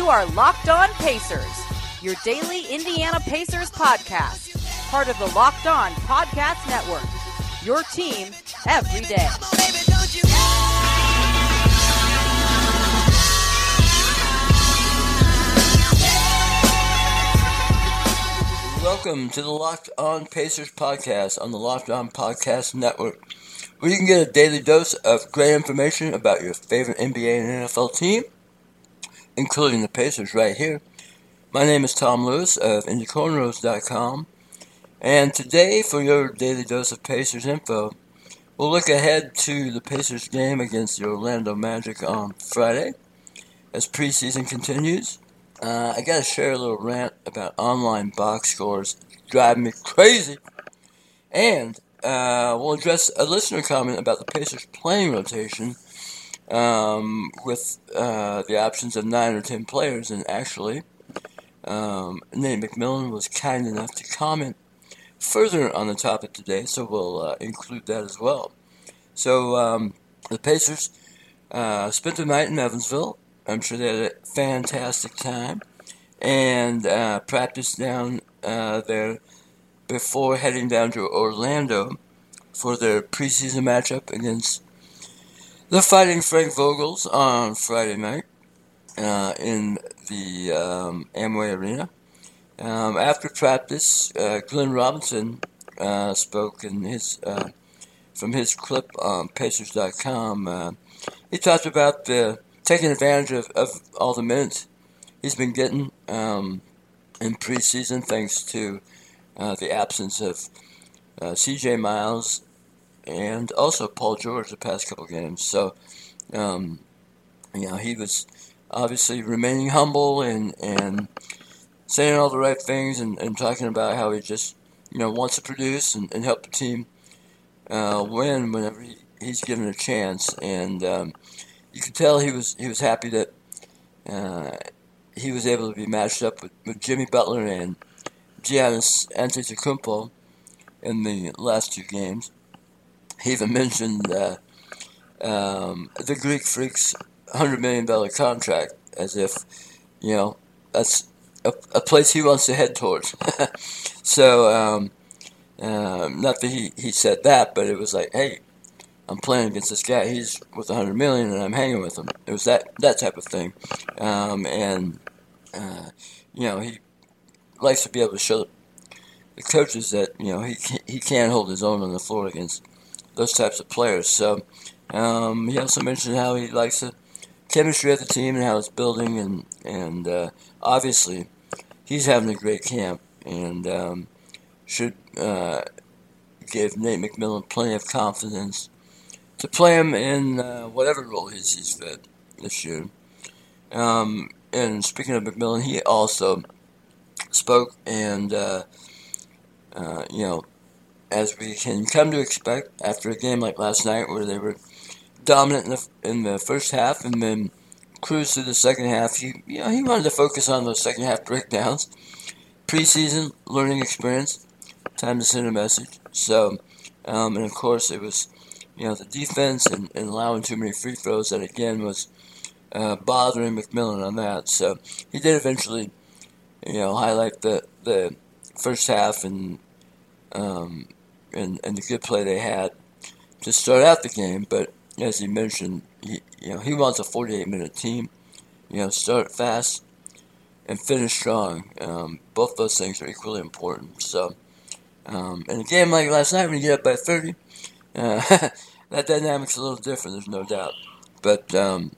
are Locked On Pacers, your daily Indiana Pacers podcast, part of the Locked On Podcast Network, your team every day. Welcome to the Locked On Pacers podcast on the Locked On Podcast Network, where you can get a daily dose of great information about your favorite NBA and NFL team, including the Pacers right here. My name is Tom Lewis of IndyCornrows.com, and today for your daily dose of Pacers info, we'll look ahead to the Pacers game against the Orlando Magic on Friday as preseason continues. I gotta share a little rant about online box scores. It's driving me crazy. And we'll address a listener comment about the Pacers playing rotation with the options of 9 or 10 players. And actually, Nate McMillan was kind enough to comment further on the topic today, so we'll include that as well. So the Pacers spent the night in Evansville. I'm sure they had a fantastic time and practiced down there before heading down to Orlando for their preseason matchup against the Fighting Frank Vogels on Friday night in the Amway Arena. After practice, Glenn Robinson spoke in his from his clip on Pacers.com. He talked about taking advantage of all the minutes he's been getting in preseason thanks to the absence of C.J. Miles and also Paul George the past couple games. So, he was obviously remaining humble and saying all the right things and talking about how he just, wants to produce and help the team win whenever he's given a chance. And you could tell he was happy that he was able to be matched up with Jimmy Butler and Giannis Antetokounmpo in the last two games. He even mentioned the Greek Freak's $100 million contract as if, that's a place he wants to head towards. So, not that he said that, but it was like, hey, I'm playing against this guy. He's worth $100 million, and I'm hanging with him. It was that type of thing, he likes to be able to show the coaches that he can hold his own on the floor against those types of players. So he also mentioned how he likes the chemistry of the team and how it's building, and obviously he's having a great camp and should give Nate McMillan plenty of confidence to play him in whatever role he sees fit this year. And speaking of McMillan, he also spoke, and as we can come to expect after a game like last night where they were dominant in the first half and then cruised through the second half, he wanted to focus on those second half breakdowns. Preseason learning experience, time to send a message. So, and of course it was the defense and allowing too many free throws that again was bothering McMillan on that. So he did eventually, highlight the first half and the good play they had to start out the game. But as he mentioned, he wants a 48-minute team. Start fast and finish strong. Both those things are equally important. So, in a game like last night, when you get up by 30, that dynamic's a little different, there's no doubt. But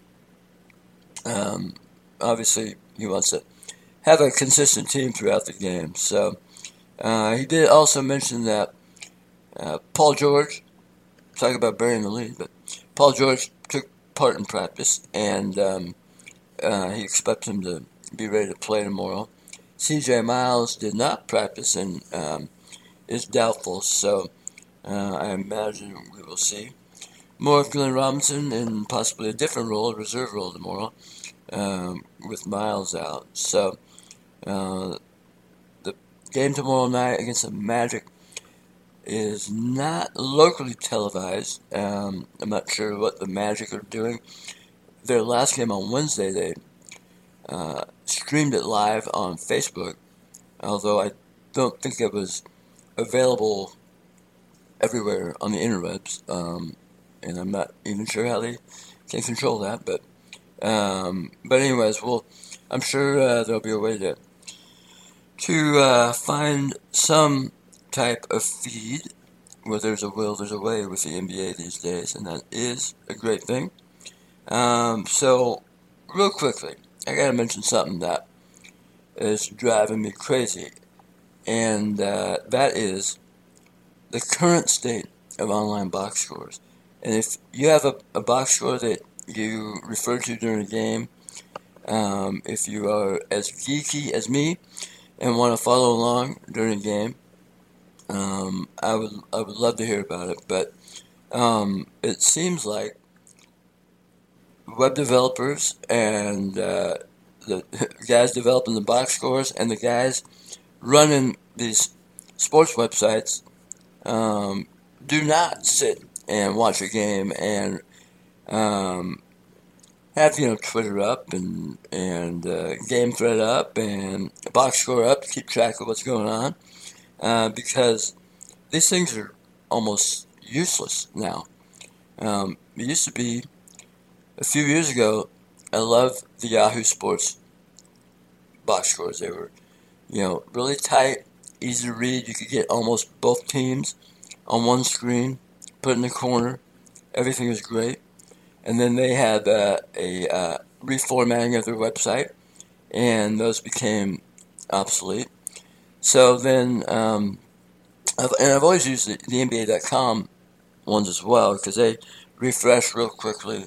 obviously, he wants to have a consistent team throughout the game. So, he did also mention that Paul George, talk about burying the lead, but Paul George took part in practice, and he expects him to be ready to play tomorrow. C.J. Miles did not practice and is doubtful, so I imagine we will see more of Glenn Robinson in possibly a different role, a reserve role tomorrow, with Miles out. So the game tomorrow night against the Magic is not locally televised. I'm not sure what the Magic are doing. Their last game on Wednesday, they streamed it live on Facebook, although I don't think it was available everywhere on the interwebs, and I'm not even sure how they can control that, but anyways, well, I'm sure there'll be a way to find some type of feed. Where there's a will, there's a way with the NBA these days, and that is a great thing. So, real quickly, I gotta mention something that is driving me crazy, and that is the current state of online box scores. And if you have a box score that you refer to during a game, if you are as geeky as me and want to follow along during a game, I would love to hear about it. But it seems like web developers and the guys developing the box scores and the guys running these sports websites do not sit and watch a game and have Twitter up and game thread up and box score up to keep track of what's going on, because these things are almost useless now. It used to be a few years ago. I loved the Yahoo Sports box scores. They were really tight, easy to read. You could get almost both teams on one screen, put in the corner. Everything was great. And then they had a reformatting of their website, and those became obsolete. So then, I've always used the NBA.com ones as well, because they refresh real quickly,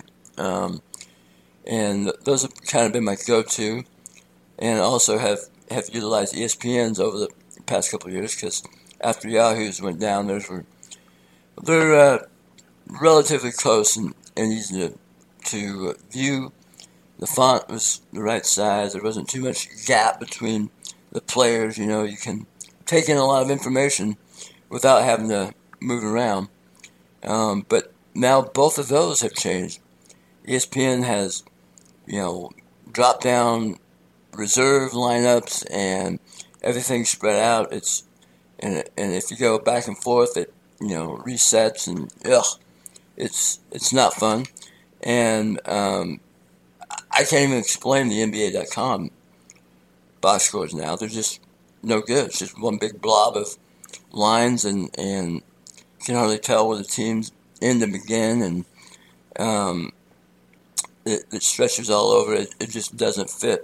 and those have kind of been my go-to, and also have utilized ESPNs over the past couple of years, because after Yahoo's went down, they're relatively close and easy to view. The font was the right size. There wasn't too much gap between the players. You can take in a lot of information without having to move around. But now both of those have changed. ESPN has, drop down reserve lineups and everything spread out. And if you go back and forth, it resets, and it's not fun. And I can't even explain the NBA.com box scores now. They're just no good. It's just one big blob of lines, and you can hardly tell where the teams end and begin, and it stretches all over. It just doesn't fit,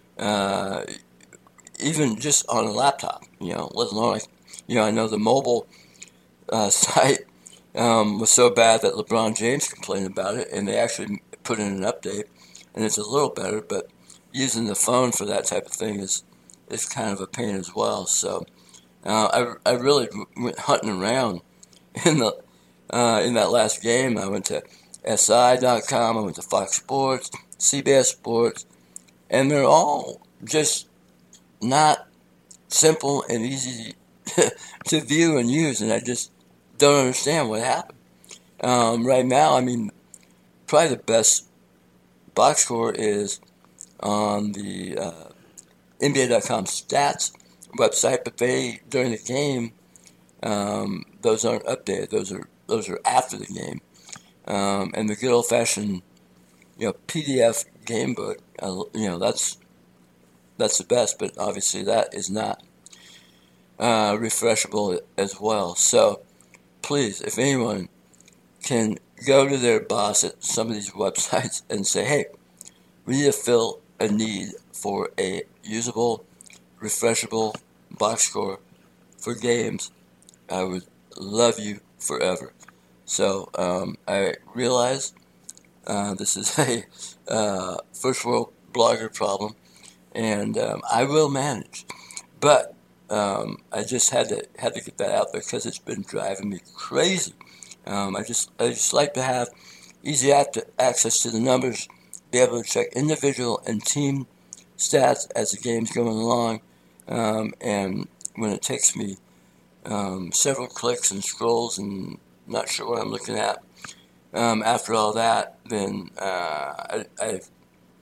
even just on a laptop, let alone, I know the mobile site was so bad that LeBron James complained about it, and they actually put in an update, and it's a little better, but using the phone for that type of thing is kind of a pain as well. So I really went hunting around in that last game. I went to SI.com, I went to Fox Sports, CBS Sports, and they're all just not simple and easy to view and use, and I just don't understand what happened. Right now, probably the best box score is on the NBA.com stats website, but during the game, those aren't updated. Those are after the game, and the good old fashioned PDF game book. That's the best, but obviously that is not refreshable as well. So please, if anyone can go to their boss at some of these websites and say, hey, we need to fill a need for a usable, refreshable box score for games, I would love you forever. So I realize this is a first world blogger problem, and I will manage. But I just had to get that out there because it's been driving me crazy. I just like to have easy access to the numbers, be able to check individual and team stats as the game's going along, and when it takes me several clicks and scrolls and not sure what I'm looking at, after all that, then I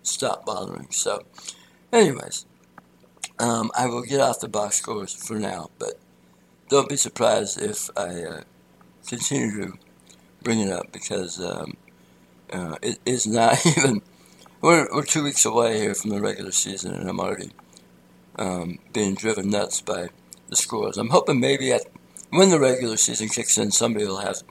stop bothering. So, anyways, I will get off the box scores for now, but don't be surprised if I continue to bring it up because it is not even. We're 2 weeks away here from the regular season, and I'm already being driven nuts by the scores. I'm hoping maybe when the regular season kicks in, somebody will have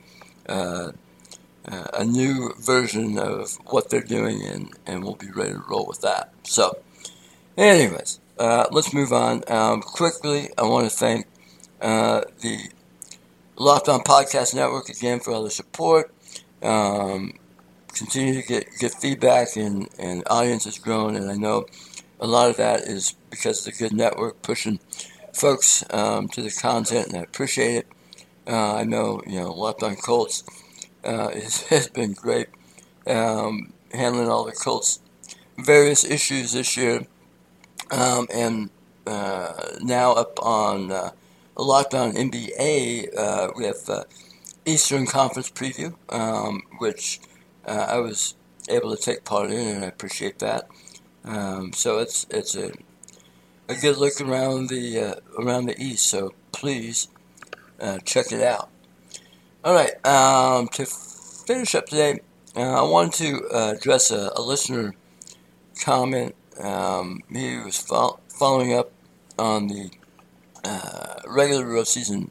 a new version of what they're doing, and we'll be ready to roll with that. So, anyways, let's move on. Quickly, I want to thank the Locked On Podcast Network again for all the support. Continue to get feedback, and audience has grown, and I know a lot of that is because of the good network pushing folks to the content, and I appreciate it. I know, Locked On Colts has been great handling all the Colts' various issues this year, and now up on Locked On NBA, we have Eastern Conference preview, which I was able to take part in, and I appreciate that. So it's a good look around the East. So please check it out. All right. To finish up today, I wanted to address a listener comment. He was following up on the regular season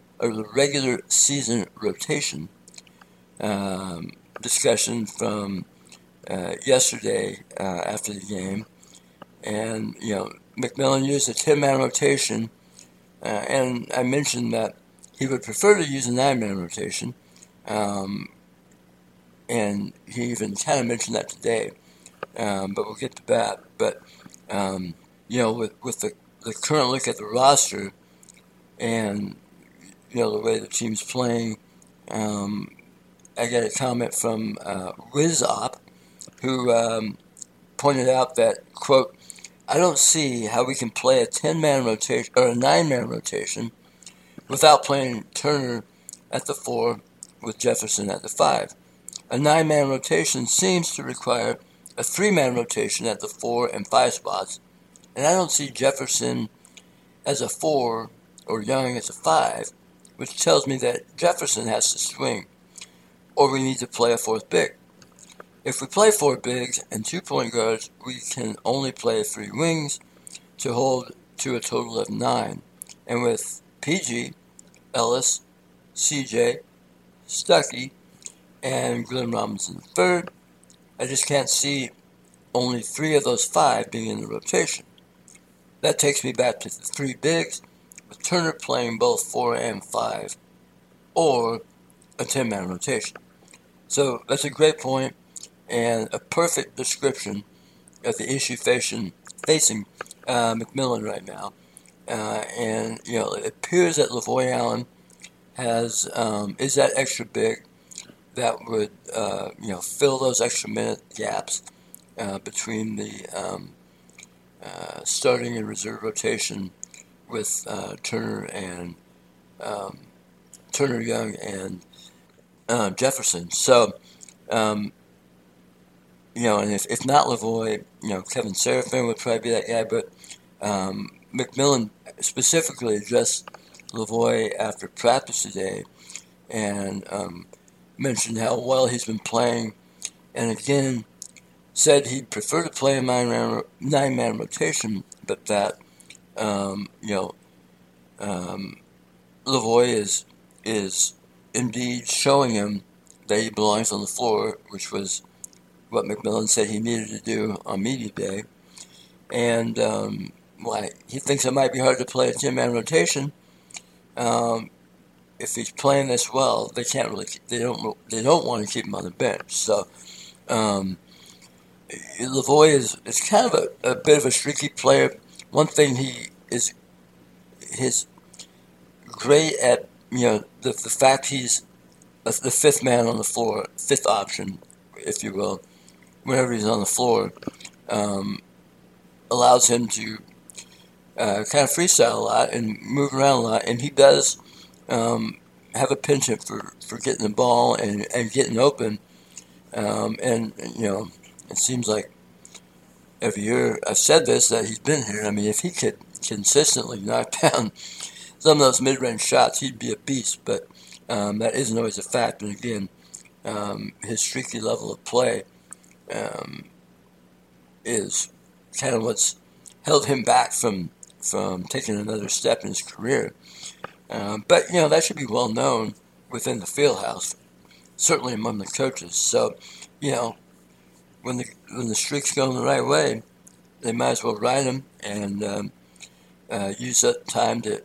rotation discussion from yesterday after the game, and McMillan used a 10-man rotation, and I mentioned that he would prefer to use a 9-man rotation, and he even kind of mentioned that today, but we'll get to that. But with the current look at the roster and the way the team's playing, I got a comment from WizOp, who pointed out that, quote, "I don't see how we can play a 10-man rotation or a 9-man rotation without playing Turner at the 4 with Jefferson at the 5. A 9-man rotation seems to require a 3-man rotation at the 4 and 5 spots, and I don't see Jefferson as a 4 or Young as a 5, which tells me that Jefferson has to swing, or we need to play a 4th big. If we play 4 bigs and 2 point guards, we can only play 3 wings to hold to a total of 9. And with PG, Ellis, CJ, Stuckey, and Glenn Robinson III, I just can't see only 3 of those 5 being in the rotation. That takes me back to the 3 bigs, with Turner playing both 4 and 5, or a 10-man rotation." So that's a great point and a perfect description of the issue facing McMillan right now. And it appears that Lavoy Allen is that extra big that would fill those extra minute gaps between the starting and reserve rotation with Turner and Turner, Young, and Jefferson. So, and if not Lavoy, Kevin Serafin would probably be that guy, but McMillan specifically addressed Lavoy after practice today and mentioned how well he's been playing, and again said he'd prefer to play a 9-man rotation, but that Lavoy is indeed showing him that he belongs on the floor, which was what McMillan said he needed to do on media day. And he thinks it might be hard to play a 10-man rotation. If he's playing this well, they can't really. They don't want to keep him on the bench. So Lavoy is kind of a bit of a streaky player. One thing he's great at, the fact he's the 5th man on the floor, 5th option, if you will, whenever he's on the floor, allows him to kind of freestyle a lot and move around a lot, and he does have a penchant for getting the ball and getting open, and it seems like every year. I've said this, that he's been here. I mean, if he could consistently knock down some of those mid-range shots, he'd be a beast, but that isn't always a fact. And again, his streaky level of play is kind of what's held him back from taking another step in his career. But, that should be well known within the fieldhouse, certainly among the coaches. So, when the streak's going the right way, they might as well ride him and use that time to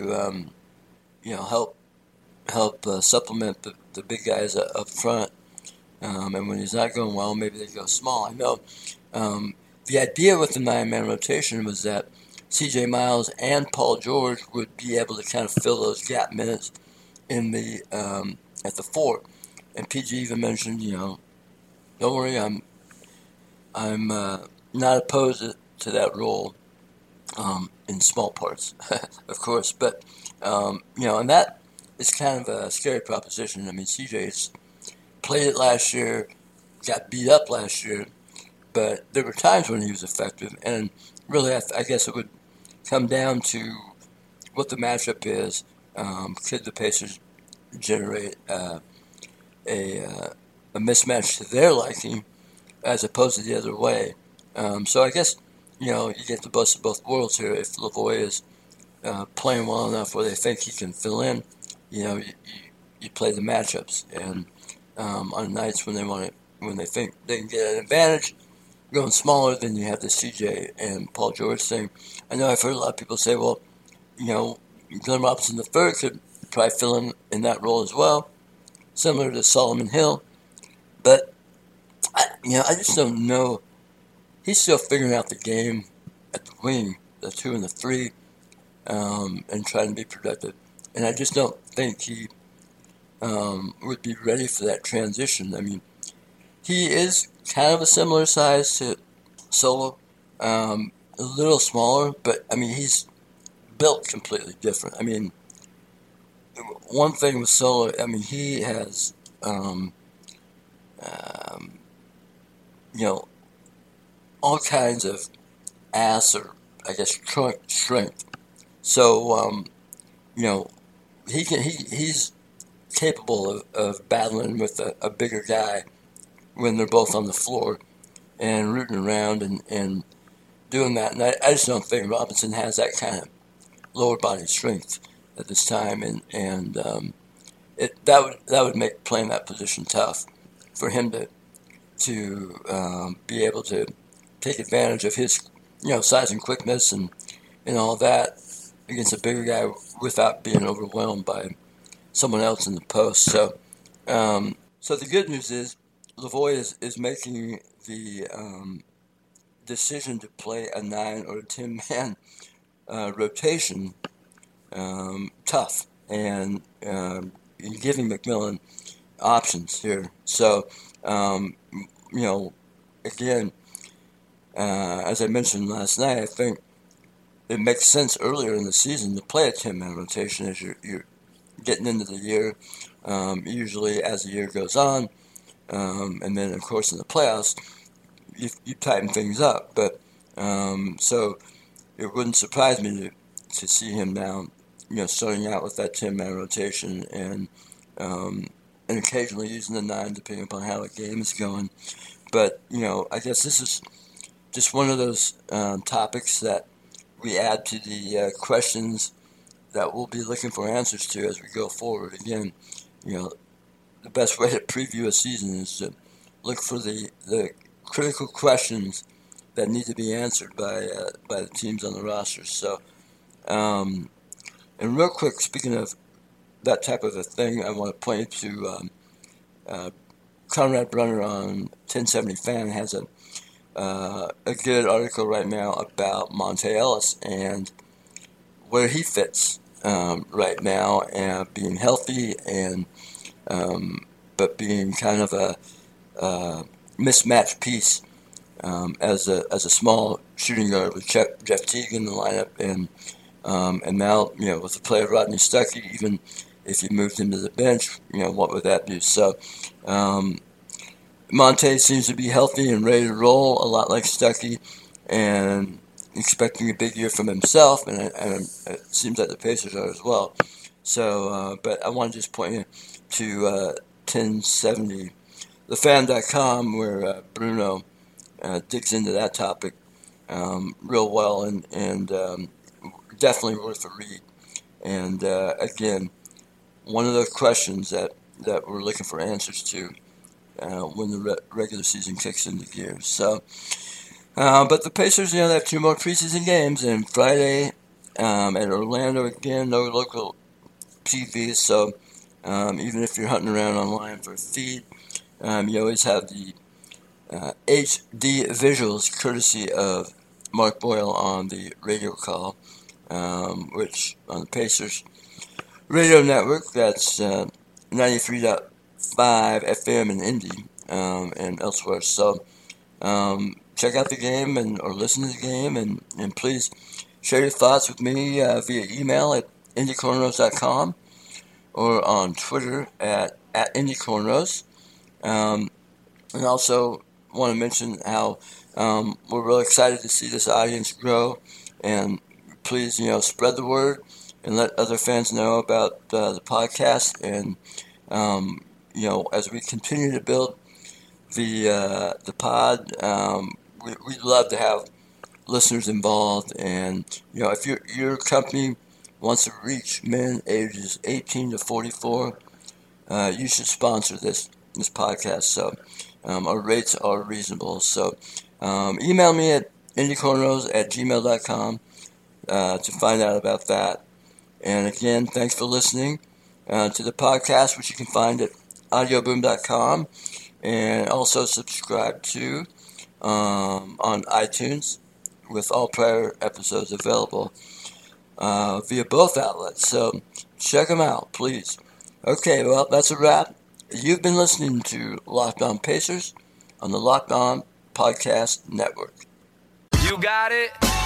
help supplement the big guys up front. And when he's not going well, maybe they go small. I know the idea with the 9-man rotation was that C.J. Miles and Paul George would be able to kind of fill those gap minutes in the at the 4. And PG even mentioned, don't worry, I'm not opposed to that role in small parts, of course. But and that is kind of a scary proposition. I mean, CJ's played it last year, got beat up last year, but there were times when he was effective. And really, I guess it would come down to what the matchup is. Could the Pacers generate a mismatch to their liking as opposed to the other way? So I guess, you get the best of both worlds here. If Lavoie is playing well enough where they think he can fill in, you play the matchups. And on nights when they think they can get an advantage, going smaller, then you have the CJ and Paul George thing. I know I've heard a lot of people say, well, Glenn Robinson III could probably fill in that role as well, similar to Solomon Hill. But, I just don't know. He's still figuring out the game at the wing, the 2 and the 3, and trying to be productive. And I just don't think he would be ready for that transition. I mean, he is kind of a similar size to Solo, a little smaller, but, I mean, he's built completely different. I mean, one thing with Solo, I mean, he has, all kinds of ass or, I guess, trunk strength. So, he's capable of battling with a bigger guy when they're both on the floor and rooting around and doing that. And I just don't think Robinson has that kind of lower body strength at this time, and that would make playing that position tough for him to be able to take advantage of his size and quickness and all that against a bigger guy without being overwhelmed by someone else in the post. So so the good news is Lavoie is making the decision to play a 9 or a 10-man rotation tough, and giving McMillan options here. So, again, as I mentioned last night, I think it makes sense earlier in the season to play a 10-man rotation as you're getting into the year. Usually as the year goes on, and then, of course, in the playoffs, you tighten things up. But so it wouldn't surprise me to see him now, starting out with that 10-man rotation and occasionally using the 9 depending upon how the game is going. But, I guess this is just one of those topics that we add to the questions that we'll be looking for answers to as we go forward. Again, the best way to preview a season is to look for the critical questions that need to be answered by the teams on the roster. So, and real quick, speaking of that type of a thing, I want to point to Conrad Brunner on 1070 Fan has a good article right now about Monte Ellis and where he fits right now, and being healthy and but being kind of a mismatched piece as a small shooting guard with Jeff Teague in the lineup, and now with the play of Rodney Stuckey, even if you moved him to the bench, what would that do? So Monte seems to be healthy and ready to roll, a lot like Stuckey, and expecting a big year from himself, and it seems like the Pacers are as well. So, but I want to just point you to 1070, thefan.com, where Bruno digs into that topic real well, and definitely worth a read. And again, one of the questions that we're looking for answers to when the regular season kicks into gear. So, but the Pacers, they have 2 more preseason games, and Friday at Orlando again, no local TV, so even if you're hunting around online for a feed, you always have the HD visuals courtesy of Mark Boyle on the radio call, which on the Pacers radio network, that's 93.5 FM in Indy and elsewhere. So check out the game or listen to the game, and please share your thoughts with me via email at indycornrows.com or on Twitter at indycornrows. And also want to mention how we're really excited to see this audience grow, and please, spread the word and let other fans know about the podcast. And as we continue to build the pod, we'd love to have listeners involved. And if your company wants to reach men ages 18 to 44, you should sponsor this podcast. So our rates are reasonable. So email me at indycornrows@gmail.com to find out about that. And again, thanks for listening to the podcast, which you can find at audioboom.com, and also subscribe to on iTunes, with all prior episodes available via both outlets. So check them out, please. Okay, well, that's a wrap. You've been listening to Locked On Pacers on the Locked On Podcast Network. You got it?